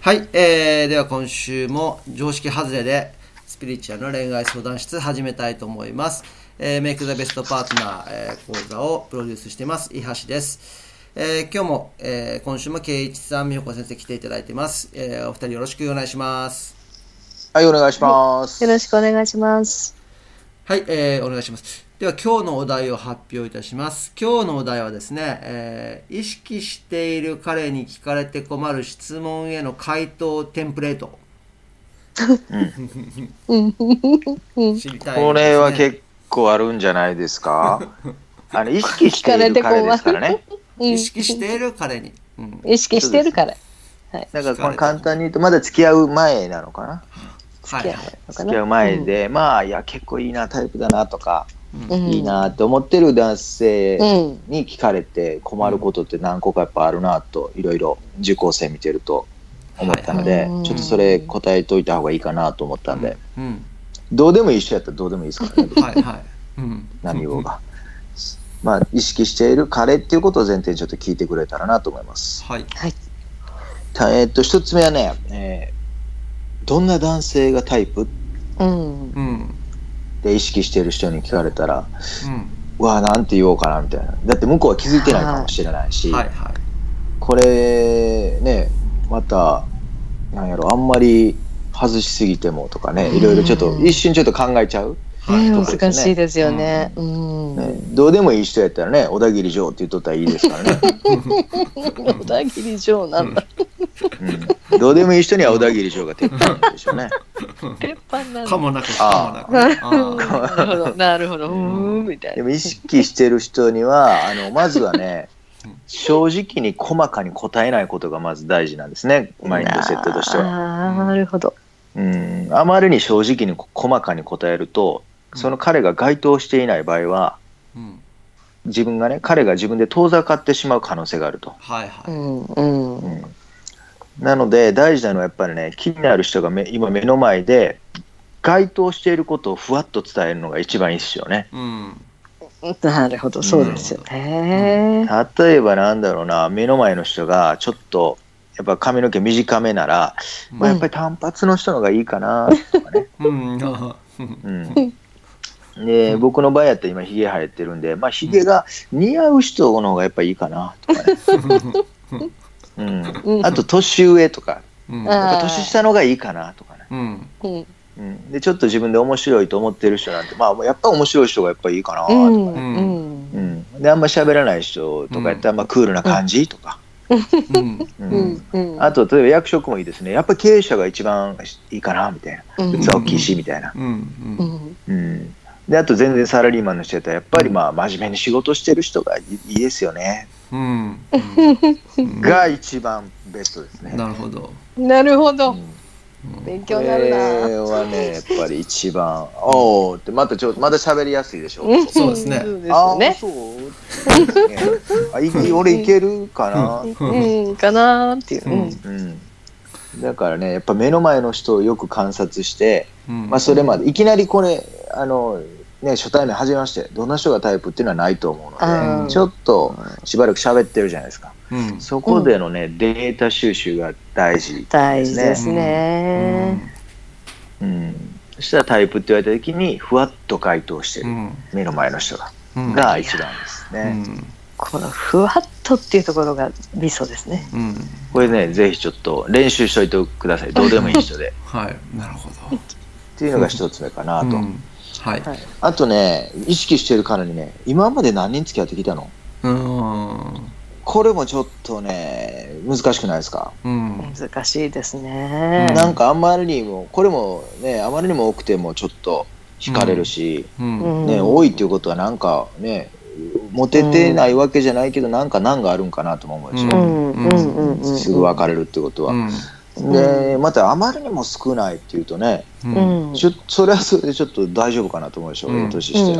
はい、では今週も常識外れでスピリチュアルの恋愛相談室始めたいと思います。メイクザベストパートナー、講座をプロデュースしています伊橋です。今日も、今週も圭一さん、美穂子先生来ていただいています。お二人よろしくお願いします。 はい、お願いします。 よろしくお願いします。 はい、お願いします。では今日のお題を発表いたします。今日のお題はですね、意識している彼に聞かれて困る質問への回答テンプレート、知りたいですね。 これは結構あるんじゃないですか。意識している彼ですからね。 意識している彼に、 意識している彼、はい、 だからこの簡単に言うとまだ付き合う前なのかな。付き合う前で、まあいや結構いいなタイプだなとか、いいなって思ってる男性に聞かれて困ることって何個かやっぱあるなと、いろいろ受講生見てると思ったので、ちょっとそれ答えといた方がいいかなと思ったんで、どうでもいい人やったらどうでもいいですからね。 はいはい、 何をがまあ意識している彼っていうことを前提にちょっと聞いてくれたらなと思います。 はい。 一つ目はね、どんな男性がタイプ、で意識している人に聞かれたら、わあなんて言おうかなみたいな。だって向こうは気づいてないかもしれないし、これねまたなんやろ、あんまり外しすぎてもとかね、いろいろちょっと一瞬ちょっと考えちゃう。 難しいですよね。 どうでもいい人やったらね、小田切城って言っとったらいいですからね。 小田切城なんだ。 どうでもいい人には小田切城が鉄板なんでしょうね。 鉄板なんだ。 かもなくなるほど。みたいな。 でも意識してる人にはまずはね、正直に細かに答えないことがまず大事なんですね、マインドセットとしては。 なるほど。 あまりに正直に細かに答えると、その彼が該当していない場合は、彼が自分で遠ざかってしまう可能性があると。なので大事なのはやっぱりね、気になる人が今目の前で該当していることをふわっと伝えるのが一番いいですよね。 なるほど、そうですよね。 例えばなんだろうな、目の前の人がちょっとやっぱ髪の毛短めなら、やっぱり単発の人の方がいいかなとかね。で僕の場合やったら今ヒゲ生えてるんで、ヒゲが似合う人の方がやっぱいいかなとかね。あと年上とか、やっぱ年下の方がいいかなとかね。でちょっと自分で面白いと思ってる人なんて、やっぱ面白い人がやっぱいいかなとかね。であんま喋らない人とかやったらクールな感じとか。あと例えば役職もいいですね。やっぱり経営者が一番いいかなみたいな。器大きいしみたいな。であと全然サラリーマンの人やったらやっぱり真面目に仕事してる人がいいですよね。が一番ベストですね。 なるほど。 なるほど。勉強になるな。 これはねやっぱり一番おーってまた喋りやすいでしょ。 そうですね。 俺いけるかな。 かなっていう。 だからねやっぱ目の前の人をよく観察して、それまでいきなりこれ初対面初めましてどんな人がタイプっていうのはないと思うので、ちょっとしばらく喋ってるじゃないですか。そこでのねデータ収集が大事ですね。 大事ですね。 そしたらタイプって言われた時にふわっと回答してる、目の前の人が一番ですね。 このふわっとっていうところがミソですね。 これねぜひちょっと練習しといてください。どうでもいい人で。 はい、なるほど。 っていうのが一つ目かなと。あとね意識してるからにね、今まで何人付き合ってきたの？これもちょっとね難しくないですか？ 難しいですね。 なんかあまりにもこれもねあまりにも多くてもちょっと惹かれるし、多いっていうことはなんかねモテてないわけじゃないけどなんか難があるんかなとも思うでしょ。すぐ別れるってことは。でまたあまりにも少ないっていうとね、それはそれでちょっと大丈夫かなと思うでしょ、年して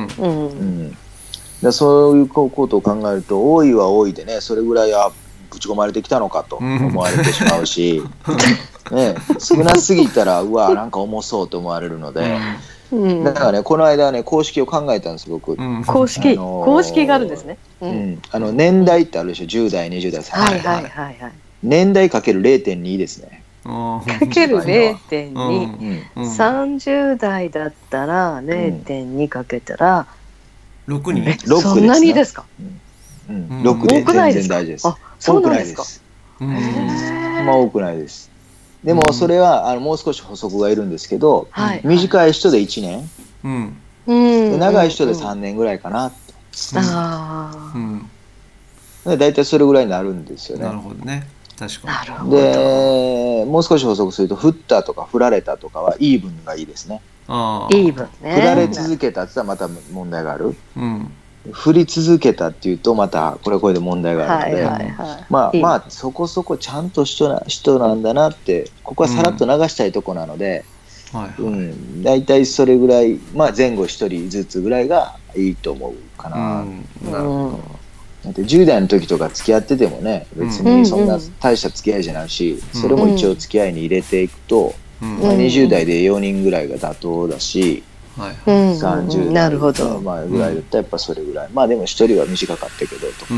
は。そういうことを考えると多いは多いでね、それぐらいぶち込まれてきたのかと思われてしまうし、少なすぎたらうわなんか重そうと思われるので、だからねこの間ね公式を考えたんです僕。 公式があるんですね。 年代ってあるでしょ、10代20代30代。 年代かける 0.2 ですね。 かける 0.2、30代だったら 0.2 かけたら 6に、 そんなにですか。 6で全然大丈夫です。 そうなんですか。 まあ多くないです。でもそれはもう少し補足がいるんですけど、短い人で1年、で長い人で3年ぐらいかなと。だいたいそれぐらいになるんですよね。 なるほどね。確かに。でもう少し補足すると、振ったとか振られたとかはイーブンがいいですね。 イーブンね。 振られ続けたって言ったらまた問題がある。振り続けたっていうとまたこれで問題があるので、まあそこそこちゃんと人なんだなって、ここはさらっと流したいとこなので、だいたいそれぐらい、まあ前後1人ずつぐらいがいいと思うかな。なるほど。だって10代の時とか付き合っててもね、別にそんな大した付き合いじゃないし、それも一応付き合いに入れていくと、20代で4人ぐらいが妥当だし、30代ぐらいだったらやっぱそれぐらい、まあでも1人は短かったけどとか、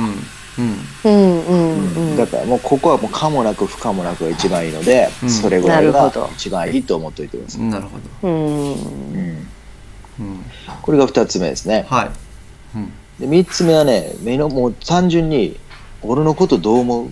だからもうここはもう可もなく不可もなくが一番いいので、それぐらいが一番いいと思っておいてください。 なるほど。 これが2つ目ですね。で3つ目はね、もう単純に俺のことどう思う？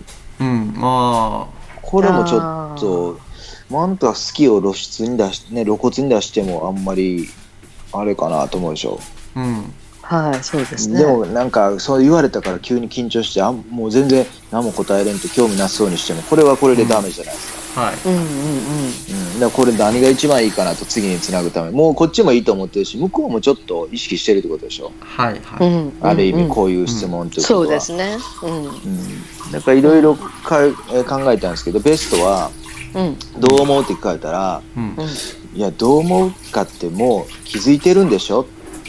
これもちょっとなんとか好きを露骨に出してもあんまりあれかなと思うでしょ。 そうですね。 でもなんかそう言われたから急に緊張してもう全然何も答えれんと興味なさそうにしても、これはこれでダメじゃないですか。だからこれ何が一番いいかなと次につなぐため、もうこっちもいいと思ってるし、向こうもちょっと意識してるってことでしょ。ある意味こういう質問ということは。そうですね。だからいろいろ考えたんですけど、ベストはどう思うって聞かれたら、いやどう思うかってもう気づいてるんでしょ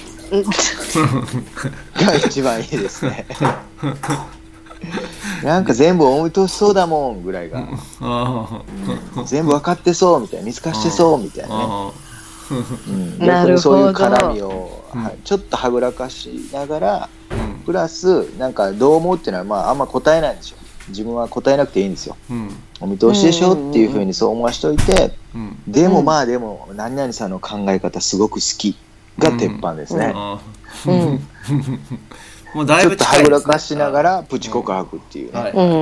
が一番いいですね。なんか全部思い通しそうだもんぐらいが、全部分かってそうみたいな、見透かしてそうみたいなね。逆にそういう絡みをちょっとはぐらかしながら、プラスなんかどう思うっていうのはまああんま答えないんですよ。自分は答えなくていいんですよ。お見通しでしょっていうふうにそう思わしといて、でもでも何々さんの考え方すごく好きが鉄板ですね。 もうだいぶちょっとはぐらかしながらプチ告白っていうね。 ど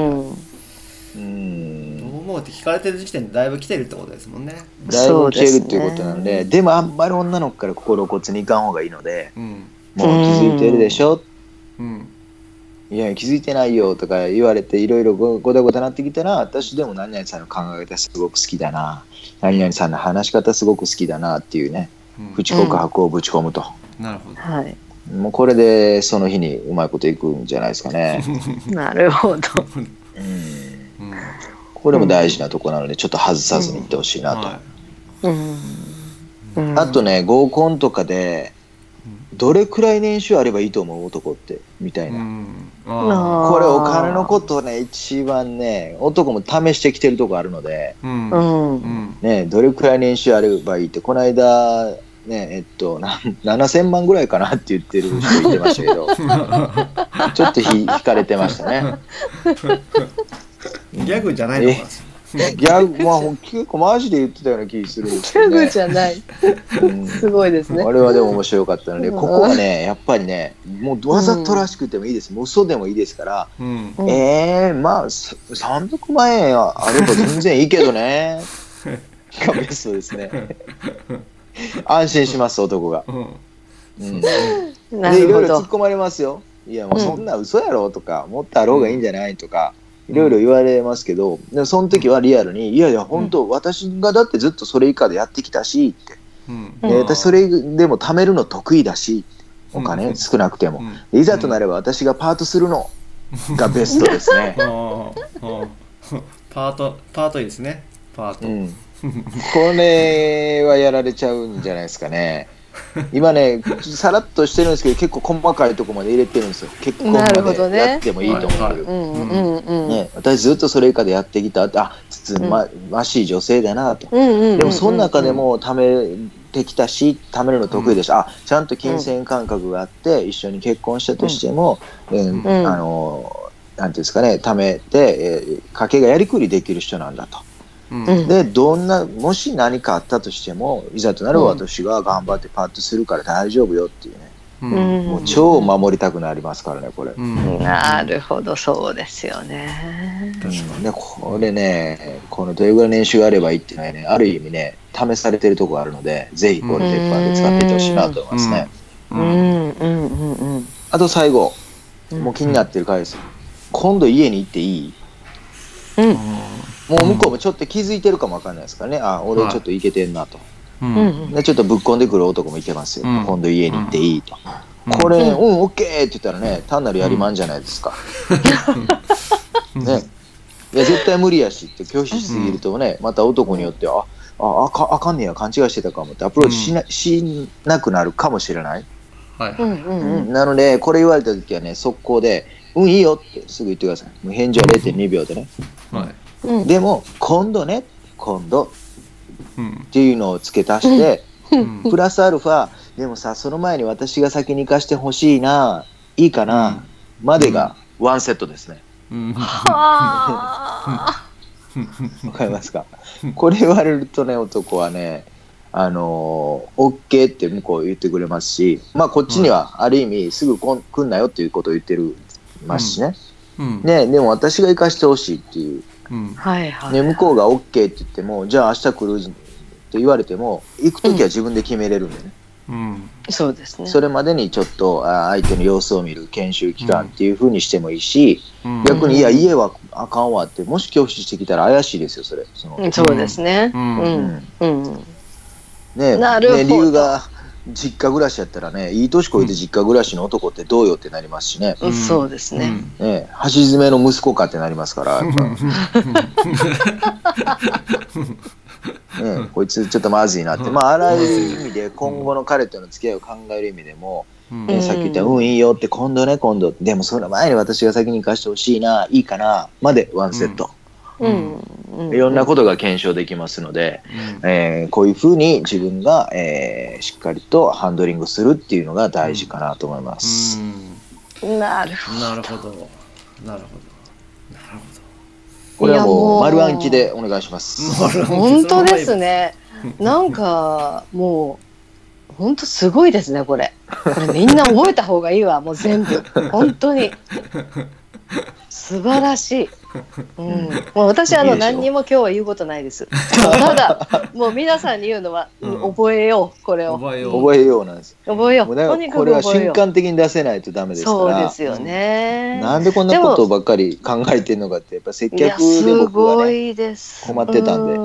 う思うって聞かれてる時点でだいぶ来てるってことですもんね。 だいぶ来てるっていうことなんで、でもあんまり女の子から心骨にいかん方がいいので、もう気づいてるでしょ、いや気づいてないよとか言われていろいろごたごたなってきたら、私でも何々さんの考え方すごく好きだな、何々さんの話し方すごく好きだなっていうね、プチ告白をぶち込むと。 なるほど。 もうこれでその日にうまいこといくんじゃないですかね。 なるほど。 これも大事なところなので、ちょっと外さずにいってほしいなと。あとね、合コンとかでどれくらい年収あればいいと思う男ってみたいな。これお金のことね、一番ね、男も試してきてるとこあるので、ね、どれくらい年収あればいいって、この間ね、7000万ぐらいかなって言ってる人いてましたけどちょっと引かれてましたね。 ギャグじゃないのかな。 ギャグ、まあ結構マジで言ってたような気するんですけどね。 ギャグじゃない、すごいですね。 あれはでも面白かったので、ここはねやっぱりね、もうわざとらしくてもいいです、もう嘘でもいいですから、まあ300万円あれば全然いいけどねがベストですね。安心します男が。でいろいろ突っ込まれますよ。いやもうそんな嘘やろとか、もっとあろうがいいんじゃないとかいろいろ言われますけど、でもその時はリアルに、いやいや本当、私がだってずっとそれ以下でやってきたしって、私それでも貯めるの得意だし、お金少なくても、いざとなれば私がパートするのがベストですね。 パートいいですね。パート、 これはやられちゃうんじゃないですかね。今ねさらっとしてるんですけど、結構細かいところまで入れてるんですよ。結婚までやってもいいと思う。私ずっとそれ以下でやってきた、つつましい女性だなと。でもその中でも貯めてきたし、貯めるの得意だし、ちゃんと金銭感覚があって、一緒に結婚したとしても、 ていうんですかね、貯めて、家計がやりくりできる人なんだと。でもし何かあったとしてもいざとなる私が頑張ってパッとするから大丈夫よっていうね、もう超守りたくなりますからねこれ、 なるほど、そうですよね。 でこれね、このどれぐらい年収があればいいっていうのはね、ある意味ね試されてるところがあるので、ぜひこれ鉄板で使っていってほしいなと思いますね。あと最後、もう気になってる回です。今度家に行っていい？もう向こうもちょっと気づいてるかもわかんないですからね。あ、俺ちょっといけてんなと。でちょっとぶっこんでくる男もいけますよ。今度家に行っていいと。これ、オッケーって言ったらね、単なるやりまんじゃないですか。ね。いや、絶対無理やしって拒否しすぎるとね、また男によって、あかんねや、勘違いしてたかもってアプローチしなくなるかもしれない。なので、これ言われた時はね、速攻で、いいよってすぐ言ってください。もう返事は 0.2 秒でね。でも今度ね、今度っていうのを付け足して、プラスアルファでもさ、その前に私が先に行かしてほしいな、いいかな、までがワンセットですね。わかりますか？これ言われるとね、男はね、OK って向こう言ってくれますし、まあこっちにはある意味すぐ来んなよっていうことを言ってるますしね。ね、でも私が行かしてほしいっていう。ね、向こうが OK って言っても、じゃあ明日来るって言われても、行くときは自分で決めれるんでね。 そうですね。 それまでにちょっと相手の様子を見る研修期間っていう風にしてもいいし、逆にいや家はあかんわってもし拒否してきたら怪しいですよそれ。 そうですね。 ね、理由が実家暮らしやったらね、いい年こいて実家暮らしの男ってどうよってなりますしね。 そうですね。 橋詰めの息子かってなりますからこいつちょっとまずいなって、まああらゆる意味で今後の彼との付き合いを考える意味でも、さっき言ったいいよって今度ね、今度でもその前に私が先に行かしてほしいな、いいかなまでワンセット、いろんなことが検証できますので、こういうふうに自分が、しっかりとハンドリングするっていうのが大事かなと思います。 なるほど。 なるほど。 これはもう丸暗記でお願いします。 本当ですね。なんかもう本当すごいですねこれみんな覚えた方がいいわ、もう全部本当に素晴らしい。もう私何にも今日は言うことないです。ただもう皆さんに言うのは、覚えよう、これを覚えようなんです。 覚えよう。とにかく覚えよう。 これは瞬間的に出せないとダメですから。 そうですよね。 なんでこんなことばっかり考えてるのかって、やっぱ接客で僕はね困ってたんで。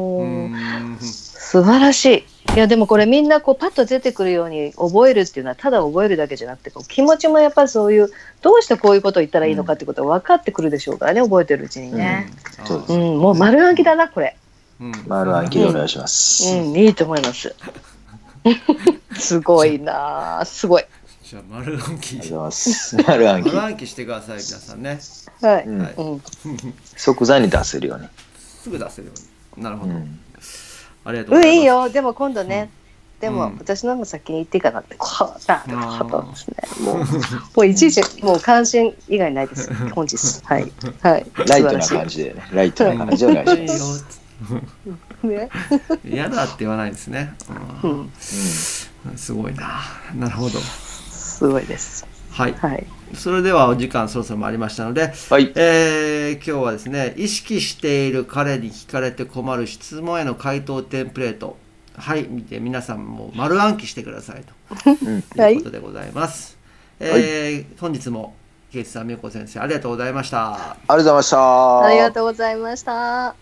素晴らしい。いやでもこれみんなパッと出てくるように覚えるっていうのはただ覚えるだけじゃなくて、気持ちもやっぱりそういうどうしてこういうことを言ったらいいのかってことが分かってくるでしょうからね、覚えてるうちにね。もう丸暗記だなこれ。 丸暗記でお願いします。 いいと思います。すごいな、すごい。 じゃあ丸暗記してください皆さんね。 はい。 即座に出せるように。 すぐ出せるように。なるほど。ありがとうございます。 いいよ。でも今度ね。でも私の方が先に言っていいかなって。なるほどですね。もういちいちもう関心以外ないです。本日。はいはい。 ライトな感じでね。ライトな感じでお願いします。 嫌だって言わないですね。すごいな。なるほど。 すごいです。 はい。それではお時間そろそろもありましたので、今日はですね、意識している彼に聞かれて困る質問への回答テンプレート、見て皆さんも丸暗記してくださいということでございます。本日もケイチさん、みよこ先生ありがとうございました。 ありがとうございました。 ありがとうございました。